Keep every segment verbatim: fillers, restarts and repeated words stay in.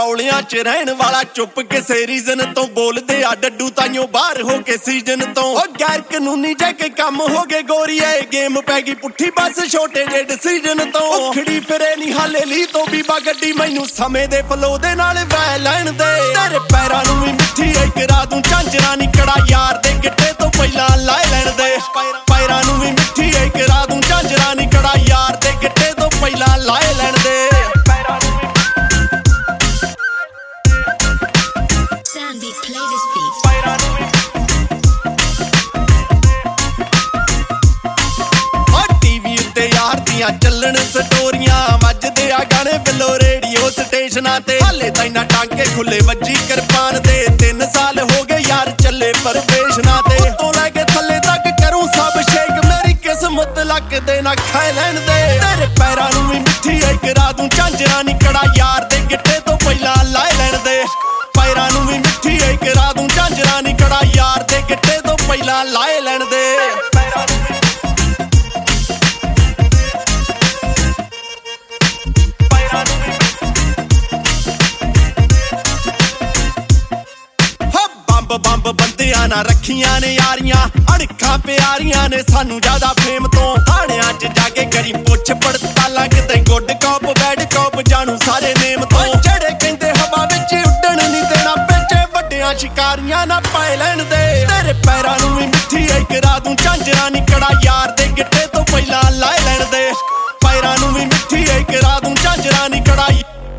ਰੌਲਿਆਂ ਚ ਰਹਿਣ ਵਾਲਾ ਚੁੱਪ ਕਿਸੇ ਰੀਜ਼ਨ ਤੋਂ ਬੋਲਦੇ ਆ ਡੱਡੂ ਤਾਈਓ ਬਾਹਰ ਹੋ ਕੇ ਸੀਜ਼ਨ ਤੋਂ ਉਹ ਗੈਰ ਕਾਨੂੰਨੀ ਜੇ ਕੇ ਕੰਮ ਹੋ ਗਏ ਗੋਰੀਏ ਗੇਮ ਪੈ ਗਈ ਪੁੱਠੀ ਬਸ ਛੋਟੇ ਜੇ ਡਿਸੀਜਨ ਤੋਂ ਉਹ ਖੜੀ ਫਿਰੇ ਨਹੀਂ ਹਾਲੇ ਲਈ ਤੋਂ ਬੀਬਾ ਗੱਡੀ ਮੈਨੂੰ ਸਮੇਂ ਦੇ ਫਲੋ ਦੇ ਨਾਲ ਵਹਿ ਲੈਣ ਦੇ ਤੇਰੇ ਪੈਰਾਂ ਨੂੰ ਵੀ ਮਿੱਠੀ ਐ ਕਰਾ ਦੂੰ ਝਾਂਜਰਾ ਨੀ ਕੜਾ ਯਾਰ ਦੇ ਗਿੱਟੇ ਤੋਂ ਪਹਿਲਾਂ ਲਾਏ ਲੈਣ ਦੇ ਪੈਰਾਂ ਨੂੰ ਵੀ ਮਿੱਠੀ ਐ ਕਰਾ ਦੂੰ ਝਾਂਜਰਾ ਨੀ ਕੜਾ ਯਾਰ ਦੇ ਗਿੱਟੇ ਤੋਂ ਪਹਿਲਾਂ ਲਾਏ ਲੈਣ ਦੇ Sandy, play this beat. TV ਉੱਤੇ ਯਾਰ ਦੀਆਂ ਚੱਲਣ ਸਟੋਰੀਆਂ ਵੱਜਦੇ ਆ ਗਾਣੇ ਬਿੱਲੋ ਰੇਡੀਓ ਸਟੇਸ਼ਨਾਂ ਤੇ ਹਾਲੇ ਤਾਂ ਇਨਾ ਟਾਂਕੇ ਖੁੱਲੇ ਵੱਜੀ ਕਿਰਪਾਨ ਦੇ ਤਿੰਨ ਸਾਲ ਹੋ ਗਏ ਯਾਰ ਚੱਲੇ ਪਰਵੇਸ਼ਨਾਂ ਤੇ ਉੱਤੋਂ ਲੈ ਕੇ ਥੱਲੇ ਤੱਕ ਕਰੂੰ ਸਭ ਸ਼ੇਕ ਮੇਰੀ ਕਿਸਮਤ ਲੱਕ ਦੇ ਨਾ ਖਾਏ ਲੈਣ ਦੇ ਤੇਰੇ ਪੈਰਾਂ ਨੂੰ ਵੀ ਮਿੱਠੀ ਐ ਕਰਾ ਦੂੰ ਝਾਂਜਰਾ ਨੀ ਕੜਾ ਯਾਰ ਦੇ ਗਿੱਟੇ ਤੋਂ ਪਹਿਲਾਂ ਲਾਏ ਲੈਣ ਦੇ ਪੈਰਾਂ ਨੂੰ ਵੀ ਮਿੱਠੀ ਐ ਕਰਾ ਦੂੰ ਝਾਂਜਰਾ ਨੀ ਕੜਾ ਯਾਰ ਦੇ ਗਿੱਟੇ ਤੋਂ ਪਹਿਲਾਂ ਲਾਏ ਲੈਣ ਦੇ ਬੰਬ ਬੰਬ ਬੰਦਿਆਂ ਨਾ ਰੱਖੀਆਂ ਨੇ ਯਾਰੀਆਂ ਅਣਖਾਂ ਪਿਆਰੀਆਂ ਨੇ ਸਾਨੂੰ ਜ਼ਿਆਦਾ ਫੇਮ ਤੋਂ ਥਾਣਿਆਂ 'ਚ ਜਾ ਕੇ ਕਰੀ ਪੁੱਛ ਪੜਤਾਲਾਂ ਕਿਤੇ ਗੁੱਡ ਕਾਪ ਬੈਡ ਕਾਪ ਜਾਣੂ ਸਾਰੇ ਨੇਮ ਤੋਂ ਜਿਹੜੇ ਕਹਿੰਦੇ ਹਵਾ ਵਿੱਚ ਉੱਡਣ ਨਹੀਂ ਦੇਣਾ ਪਿੱਛੇ ਵੱਡਿਆਂ ਸ਼ਿਕਾਰੀਆਂ ਨਾ ਪਾਏ ਲੈਣ ਦੇ ਤੇਰੇ ਪੈਰਾਂ ਨੂੰ ਵੀ ਮਿੱਠੀ ਐ ਕਰਾ ਦੂੰ ਝਾਂਜਰਾ ਨੀ ਕੜਾ ਯਾਰ ਦੇ ਗਿੱਟੇ ਤੋਂ ਪਹਿਲਾਂ ਲਾਏ ਲੈਣ ਦੇ ਪੈਰਾਂ ਨੂੰ ਵੀ ਮਿੱਠੀ ਐ ਕਰਾ ਦੂੰ ਝਾਂਜਰਾ ਨੀ ਕੜਾ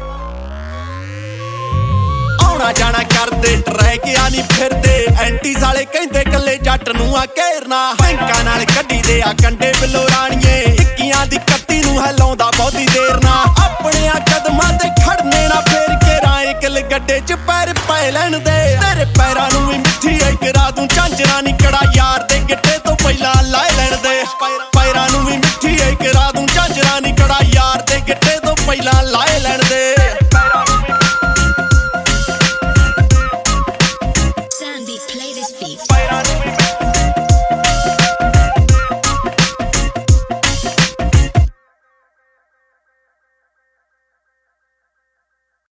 ਆਉਣਾ ਜਾਣਾ ਕਰਦੇ ਟਰੈਕ ਆ ਨਹੀਂ ਫਿਰਦੇ ਐਂਟੀ ਸਾਲੇ ਕਹਿੰਦੇ ਕੱਲੇ ਜੱਟ ਨੂੰ ਆ ਘੇਰਨਾ ਬੈਂਕਾਂ ਨਾਲ ਕੱਢੀ ਦੇ ਆ ਕੰਡੇ ਬਿੱਲੋ ਰਾਣੀਏ ਟਿੱਕੀਆਂ ਦੀ ਕੱਟੀ ਨੂੰ ਹਲਾਉਂਦਾ ਬਹੁਤੀ ਦੇਰ ਨਾ ਆਪਣਿਆਂ ਕਦਮਾਂ ਤੇ ਖੜਨੇ ਨਾ ਫੇਰ ਕੇ ਰਾਏ ਕਿਲ ਗੱਡੇ 'ਚ ਪੈਰ ਪੈ ਲੈਣ ਦੇ ਤੇਰੇ ਪੈਰਾਂ ਨੂੰ ਵੀ ਮਿੱਠੀ ਐ ਕਰਾ ਦੂੰ ਝਾਂਜਰਾ ਨੀ ਕੜਾ ਯਾਰ ਦੇ ਗਿੱਟੇ ਤੋਂ ਪਹਿਲਾਂ ਲਾਏ ਲੈਣ ਦੇ ਪੈਰਾਂ ਨੂੰ ਵੀ ਮਿੱਠੀ ਐ ਕਰਾ ਦੂੰ ਝਾਂਜਰਾ ਨੀ ਕੜਾ ਯਾਰ ਦੇ ਗਿੱਟੇ ਤੋਂ ਪਹਿਲਾਂ ਲਾਏ ਲੈਣ ਦੇ